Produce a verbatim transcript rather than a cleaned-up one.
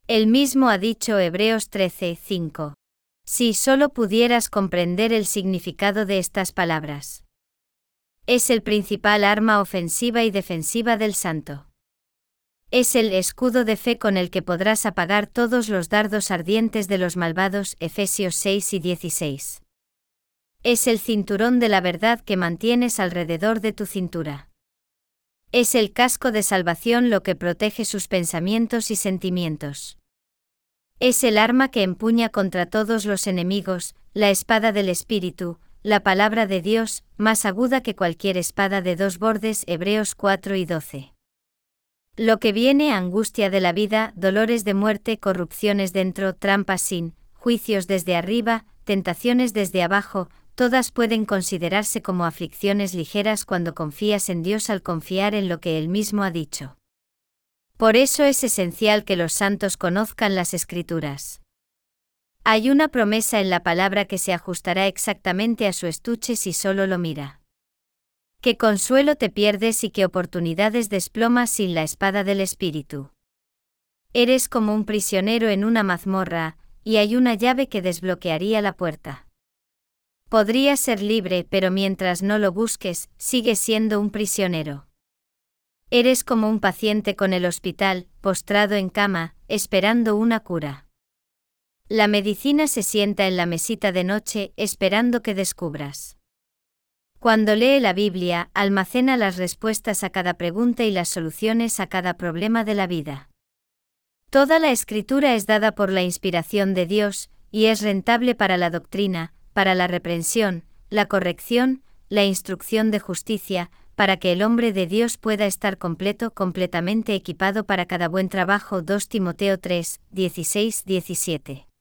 El mismo ha dicho Hebreos trece, cinco. Si solo pudieras comprender el significado de estas palabras. Es el principal arma ofensiva y defensiva del santo. Es el escudo de fe con el que podrás apagar todos los dardos ardientes de los malvados. Efesios seis y dieciséis. Es el cinturón de la verdad que mantienes alrededor de tu cintura. Es el casco de salvación lo que protege sus pensamientos y sentimientos. Es el arma que empuña contra todos los enemigos, la espada del Espíritu, la palabra de Dios, más aguda que cualquier espada de dos bordes. Hebreos cuatro y doce. Lo que viene, angustia de la vida, dolores de muerte, corrupciones dentro, trampas sin, juicios desde arriba, tentaciones desde abajo, todas pueden considerarse como aflicciones ligeras cuando confías en Dios al confiar en lo que Él mismo ha dicho. Por eso es esencial que los santos conozcan las Escrituras. Hay una promesa en la palabra que se ajustará exactamente a su estuche si solo lo mira. ¿Qué consuelo te pierdes y qué oportunidades desplomas sin la espada del Espíritu? Eres como un prisionero en una mazmorra, y hay una llave que desbloquearía la puerta. Podrías ser libre, pero mientras no lo busques, sigues siendo un prisionero. Eres como un paciente con el hospital, postrado en cama, esperando una cura. La medicina se sienta en la mesita de noche, esperando que descubras. Cuando lee la Biblia, almacena las respuestas a cada pregunta y las soluciones a cada problema de la vida. Toda la Escritura es dada por la inspiración de Dios, y es rentable para la doctrina, para la reprensión, la corrección, la instrucción de justicia, para que el hombre de Dios pueda estar completo, completamente equipado para cada buen trabajo. dos Timoteo tres, dieciséis, diecisiete.